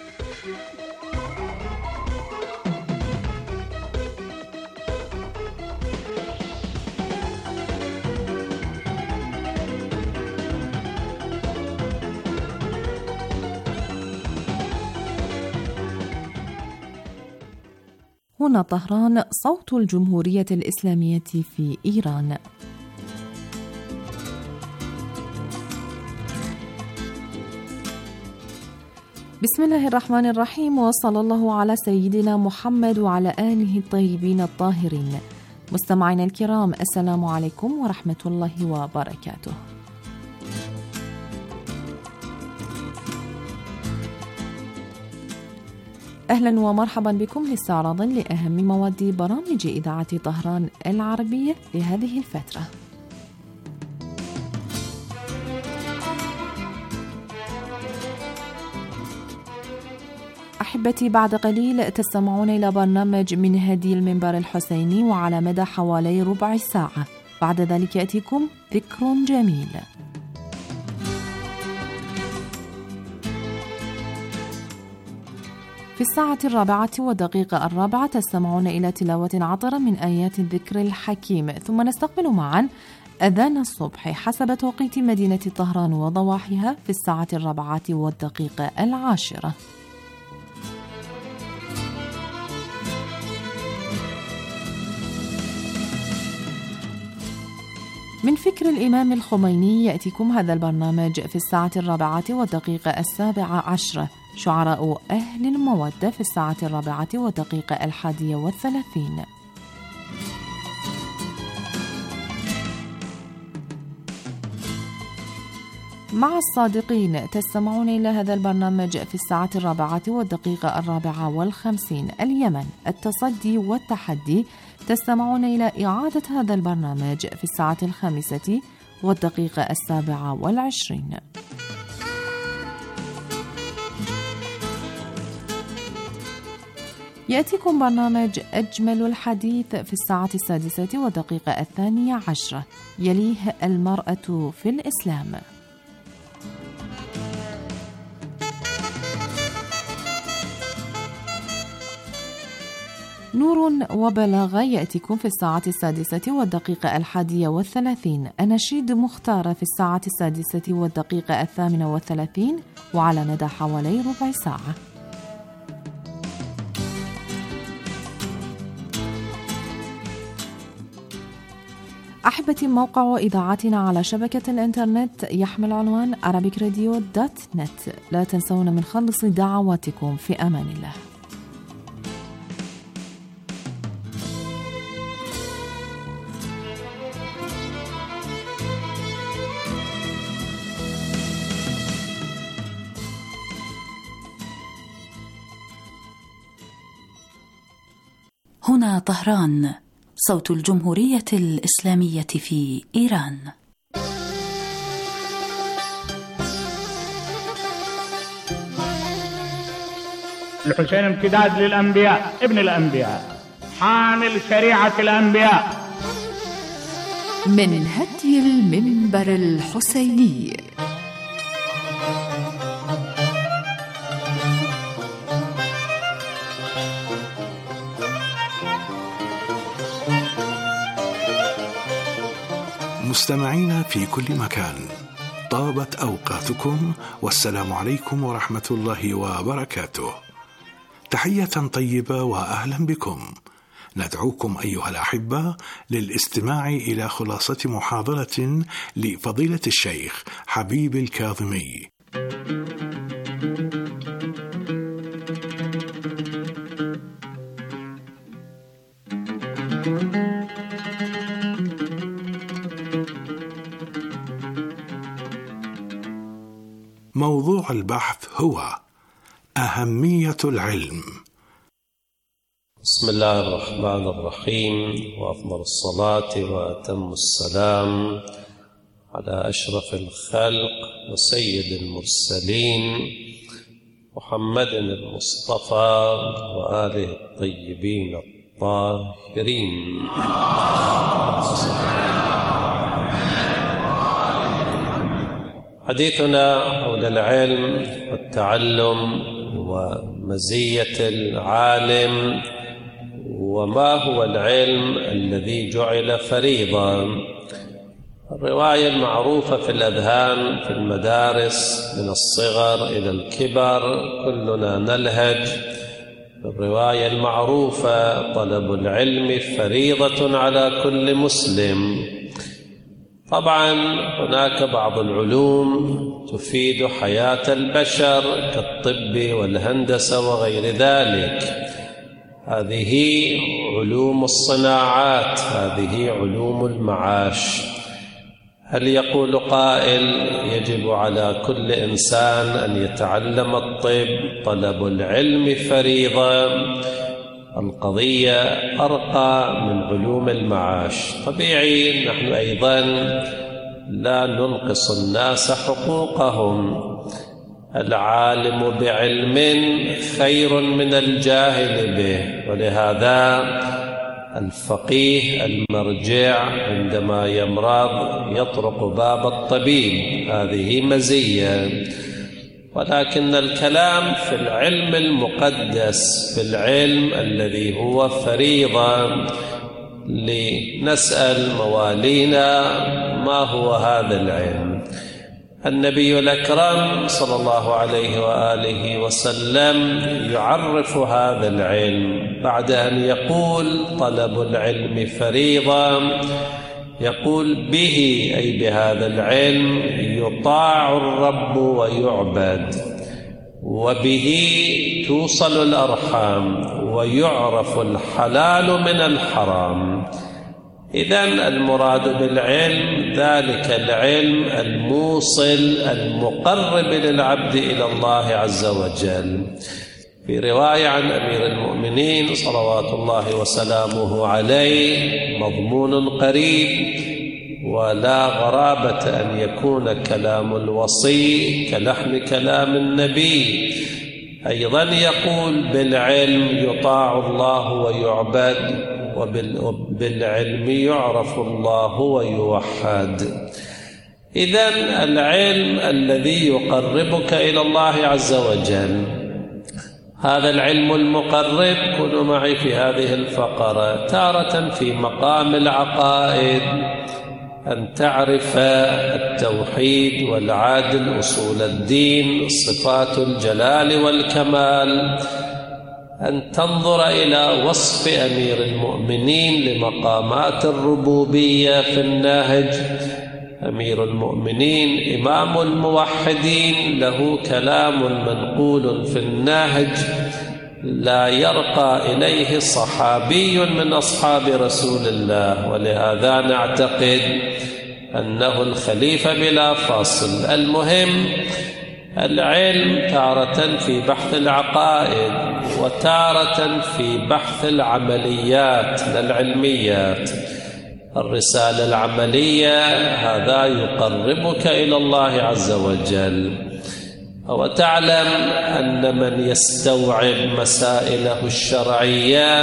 هنا طهران، صوت الجمهورية الإسلامية في إيران. بسم الله الرحمن الرحيم، وصلى الله على سيدنا محمد وعلى آله الطيبين الطاهرين. مستمعينا الكرام، السلام عليكم ورحمة الله وبركاته. أهلا ومرحبا بكم لاستعراض لأهم مواد برامج إذاعة طهران العربية لهذه الفترة. أحبتي، بعد قليل تستمعون إلى برنامج من هدي المنبر الحسيني، وعلى مدى حوالي ربع ساعة. بعد ذلك يأتيكم ذكر جميل. في الساعة 4:04 تستمعون إلى تلاوة عطرة من آيات الذكر الحكيم، ثم نستقبل معا أذان الصبح حسب توقيت مدينة طهران وضواحيها في الساعة 4:10. من فكر الإمام الخميني يأتيكم هذا البرنامج في 4:17 شعراء أهل المودة في 4:31. مع الصادقين تستمعون إلى هذا البرنامج في 4:54. اليمن التصدي والتحدي تستمعون إلى إعادة هذا البرنامج في 5:27. يأتيكم برنامج أجمل الحديث في 6:02. يليه المرأة في الإسلام. نور وبلاغة يأتيكم في 6:31. أناشيد مختارة في 6:38 وعلى مدى حوالي ربع ساعة. أحبتي، موقع إذاعتنا على شبكة الإنترنت يحمل عنوان arabicradio.net. لا تنسون من خلص دعواتكم. في أمان الله. هنا طهران، صوت الجمهورية الإسلامية في إيران. الحسين امتداد للأنبياء، ابن الأنبياء، حامل شريعة الأنبياء. من هدي المنبر الحسيني. مستمعين في كل مكان، طابت أوقاتكم والسلام عليكم ورحمة الله وبركاته. تحية طيبة وأهلا بكم. ندعوكم أيها الأحبة للاستماع إلى خلاصة محاضرة لفضيلة الشيخ حبيب الكاظمي. موضوع البحث هو أهمية العلم. بسم الله الرحمن الرحيم، وأفضل الصلاة وأتم السلام على أشرف الخلق وسيد المرسلين محمد المصطفى وآله الطيبين الطاهرين. حديثنا حول العلم والتعلم ومزية العالم، وما هو العلم الذي جعل فريضة. الرواية المعروفة في الأذهان في المدارس من الصغر إلى الكبر كلنا نلهج الرواية المعروفة: طلب العلم فريضة على كل مسلم. طبعا هناك بعض العلوم تفيد حياة البشر كالطب والهندسة وغير ذلك، هذه علوم الصناعات، هذه علوم المعاش. هل يقول قائل يجب على كل إنسان أن يتعلم الطب؟ طلب العلم فريضة. القضية أرقى من علوم المعاش. طبيعي نحن أيضا لا ننقص الناس حقوقهم. العالم بعلم خير من الجاهل به، ولهذا الفقيه المرجع عندما يمرض يطرق باب الطبيب، هذه مزية. ولكن الكلام في العلم المقدس، في العلم الذي هو فريضة، لنسأل موالينا ما هو هذا العلم. النبي الأكرم صلى الله عليه وآله وسلم يعرف هذا العلم بعد أن يقول طلب العلم فريضة، يقول به أي بهذا العلم يطاع الرب ويعبد، وبه توصل الأرحام ويعرف الحلال من الحرام. إذن المراد بالعلم ذلك العلم الموصل المقرب للعبد إلى الله عز وجل. في رواية عن أمير المؤمنين صلوات الله وسلامه عليه مضمون قريب، ولا غرابة أن يكون كلام الوصي كلحن كلام النبي. أيضا يقول بالعلم يطاع الله ويعبد، وبالعلم يعرف الله ويوحد. إذن العلم الذي يقربك إلى الله عز وجل، هذا العلم المقرب كونوا معي في هذه الفقرة. تارة في مقام العقائد أن تعرف التوحيد والعدل، أصول الدين، صفات الجلال والكمال، أن تنظر إلى وصف أمير المؤمنين لمقامات الربوبية في النهج. أمير المؤمنين إمام الموحدين، له كلام منقول في النهج لا يرقى إليه صحابي من أصحاب رسول الله، ولهذا نعتقد أنه الخليفة بلا فاصل. المهم العلم تارة في بحث العقائد، وتارة في بحث العمليات العلميات. الرسالة العملية هذا يقربك إلى الله عز وجل. وتعلم أن من يستوعب مسائله الشرعية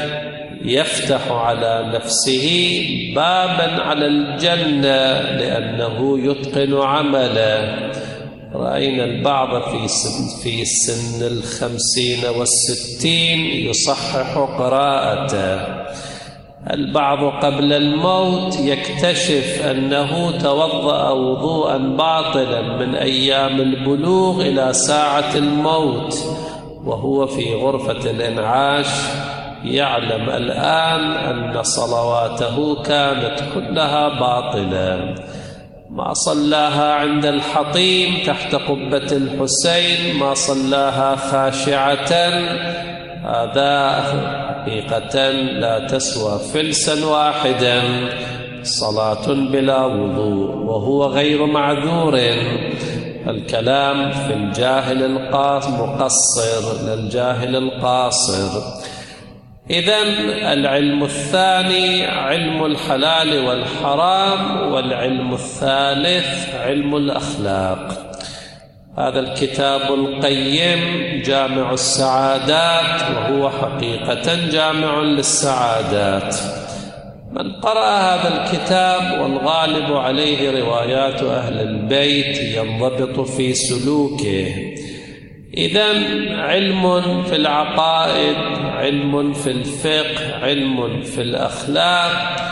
يفتح على نفسه بابا على الجنة لأنه يتقن عمله. رأينا البعض في سن 50 و60 يصحح قراءته. البعض قبل الموت يكتشف أنه توضأ وضوءا باطلا من أيام البلوغ إلى ساعة الموت، وهو في غرفة الإنعاش يعلم الآن أن صلواته كانت كلها باطلة. ما صلاها عند الحطيم تحت قبة الحسين، ما صلاها خاشعة، هذا حقيقة لا تسوى فلسا واحدا. صلاة بلا وضوء وهو غير معذور. الكلام في الجاهل المقصر للجاهل القاصر. إذن العلم الثاني علم الحلال والحرام، والعلم الثالث علم الأخلاق. هذا الكتاب القيم جامع السعادات، وهو حقيقة جامع للسعادات. من قرأ هذا الكتاب والغالب عليه روايات أهل البيت ينضبط في سلوكه. إذن علم في العقائد، علم في الفقه، علم في الأخلاق،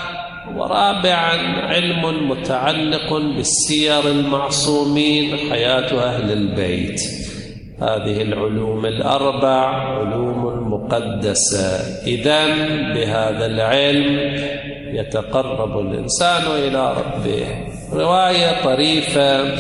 ورابعا علم متعلق بالسير المعصومين، حياة أهل البيت. هذه العلوم الأربع علوم مقدسة. إذن بهذا العلم يتقرب الإنسان إلى ربه. رواية طريفة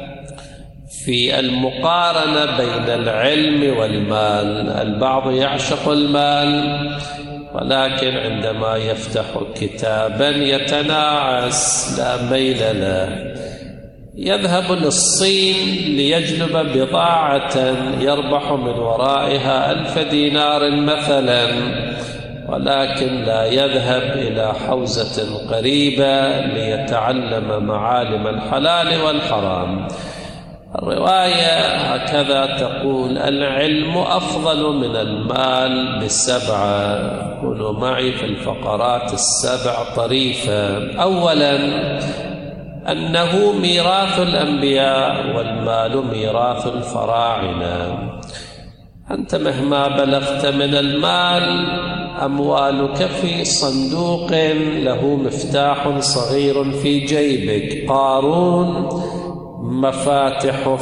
في المقارنة بين العلم والمال. البعض يعشق المال، ولكن عندما يفتح كتابا يتناعس لا ميل له. يذهب للصين ليجلب بضاعة يربح من ورائها 1000 دينار مثلا، ولكن لا يذهب إلى حوزة قريبة ليتعلم معالم الحلال والحرام. الرواية هكذا تقول: العلم أفضل من المال ب7. كونوا معي في الفقرات ال7 طريفة. أولا أنه ميراث الأنبياء، والمال ميراث الفراعنة. أنت مهما بلغت من المال أموالك في صندوق له مفتاح صغير في جيبك. قارون مفاتح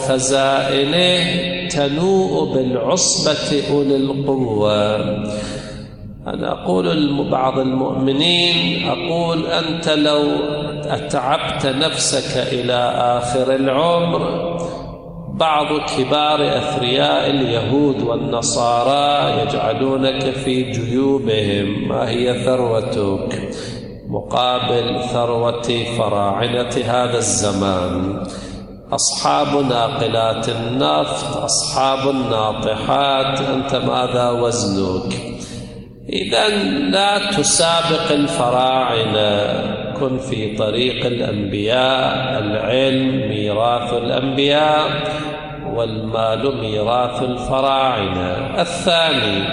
خزائنه تنوء بالعصبة أولي القوة. أنا أقول لبعض المؤمنين، أقول أنت لو أتعبت نفسك إلى آخر العمر، بعض كبار أثرياء اليهود والنصارى يجعلونك في جيوبهم ما هي ثروتك مقابل ثروة فراعنة هذا الزمان، أصحاب ناقلات النفط، أصحاب الناطحات، أنت ماذا وزنك؟ إذن لا تسابق الفراعنة، كن في طريق الأنبياء. العلم ميراث الأنبياء والمال ميراث الفراعنة. الثاني،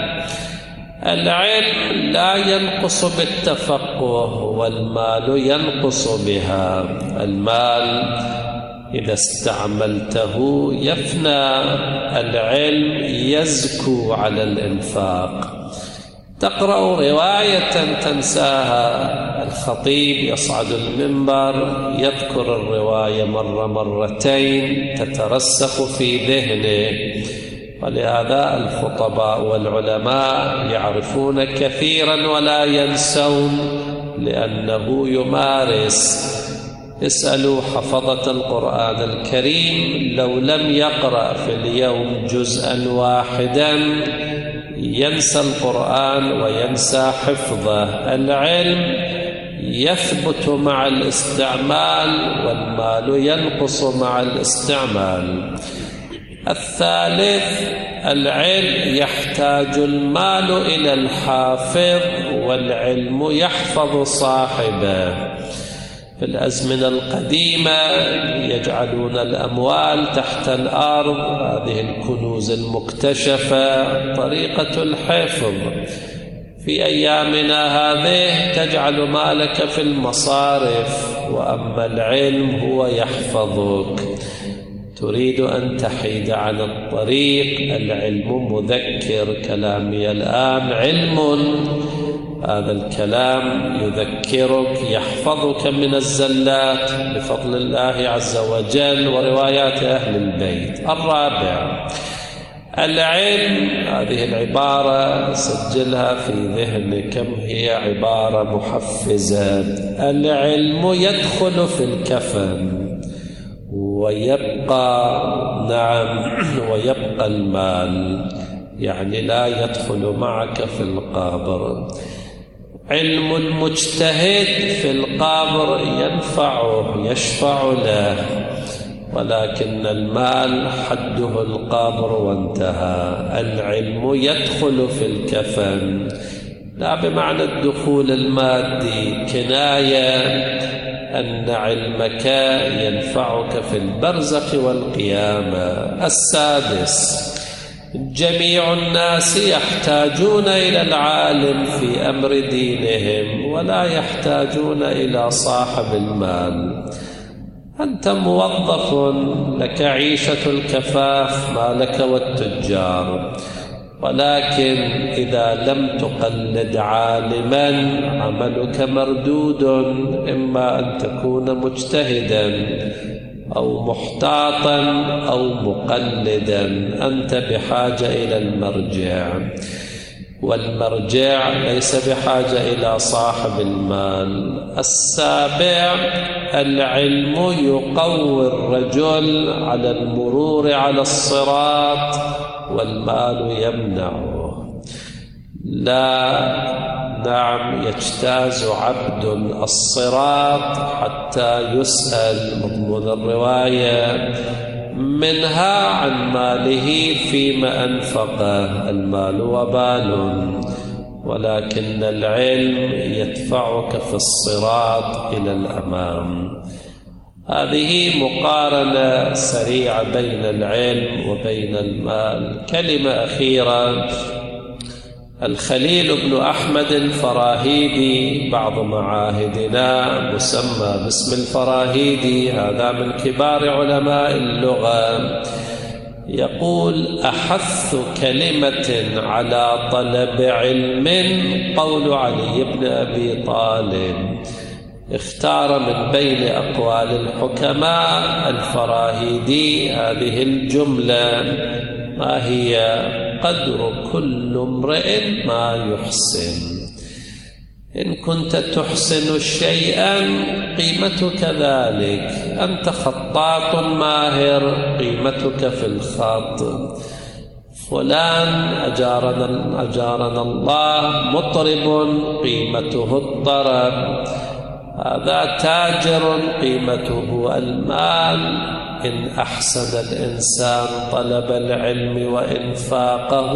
العلم لا ينقص بالتفقه والمال ينقص بها. المال إذا استعملته يفنى، العلم يزكو على الإنفاق. تقرأ رواية تنساها، الخطيب يصعد المنبر يذكر الرواية مرة مرتين تترسخ في ذهنه، ولهذا الخطباء والعلماء يعرفون كثيرا ولا ينسون لأنه يمارس. اسألوا حفظة القرآن الكريم، لو لم يقرأ في اليوم جزءا واحدا ينسى القرآن وينسى حفظه. العلم يثبت مع الاستعمال والمال ينقص مع الاستعمال. الثالث، العلم يحتاج المال إلى الحافظ والعلم يحفظ صاحبه. في الأزمنة القديمة يجعلون الأموال تحت الأرض، هذه الكنوز المكتشفة طريقة الحفظ. في أيامنا هذه تجعل مالك في المصارف، وأما العلم هو يحفظك. تريد أن تحيد عن الطريق، العلم مذكر. كلامي الآن علم، هذا الكلام يذكرك يحفظك من الزلات بفضل الله عز وجل وروايات أهل البيت. الرابع، العلم، هذه العبارة سجلها في ذهنك كم هي عبارة محفزة. العلم يدخل في الكفن ويبقى، ويبقى المال، يعني لا يدخل معك في القبر. علم المجتهد في القبر ينفعه يشفع له، ولكن المال حده القبر وانتهى. العلم يدخل في الكفن، لا بمعنى الدخول المادي، كناية أن علمك ينفعك في البرزخ والقيامة. السادس، جميع الناس يحتاجون إلى العالم في أمر دينهم ولا يحتاجون إلى صاحب المال. أنت موظف، لك عيشة الكفاف، ما لك والتجار، ولكن إذا لم تقلد عالما عملك مردود، إما أن تكون مجتهدا أو محتاطا أو مقلدا. أنت بحاجة إلى المرجع، والمرجع ليس بحاجة إلى صاحب المال. السابع، العلم يقوي الرجل على المرور على الصراط والمال يمنعه. يجتاز عبد الصراط حتى يسأل، مضمون الرواية، منها عن ماله فيما أنفقه، المال وبال، ولكن العلم يدفعك في الصراط إلى الأمام. هذه مقارنة سريعة بين العلم وبين المال. كلمة أخيرة، الخليل بن أحمد الفراهيدي، بعض معاهدنا مسمى باسم الفراهيدي، هذا من كبار علماء اللغة، يقول: أحث كلمة على طلب علم قول علي بن أبي طالب. اختار من بين أقوال الحكماء الفراهيدي هذه الجملة: ما هي قدر كل امرئ ما يحسن. إن كنت تحسن شيئا قيمتك ذلك، أنت خطاط ماهر قيمتك في الخط. فلان أجارنا الله مطرب قيمته الطرب. هذا تاجر قيمته المال. إن أحسن الإنسان طلب العلم وإنفاقه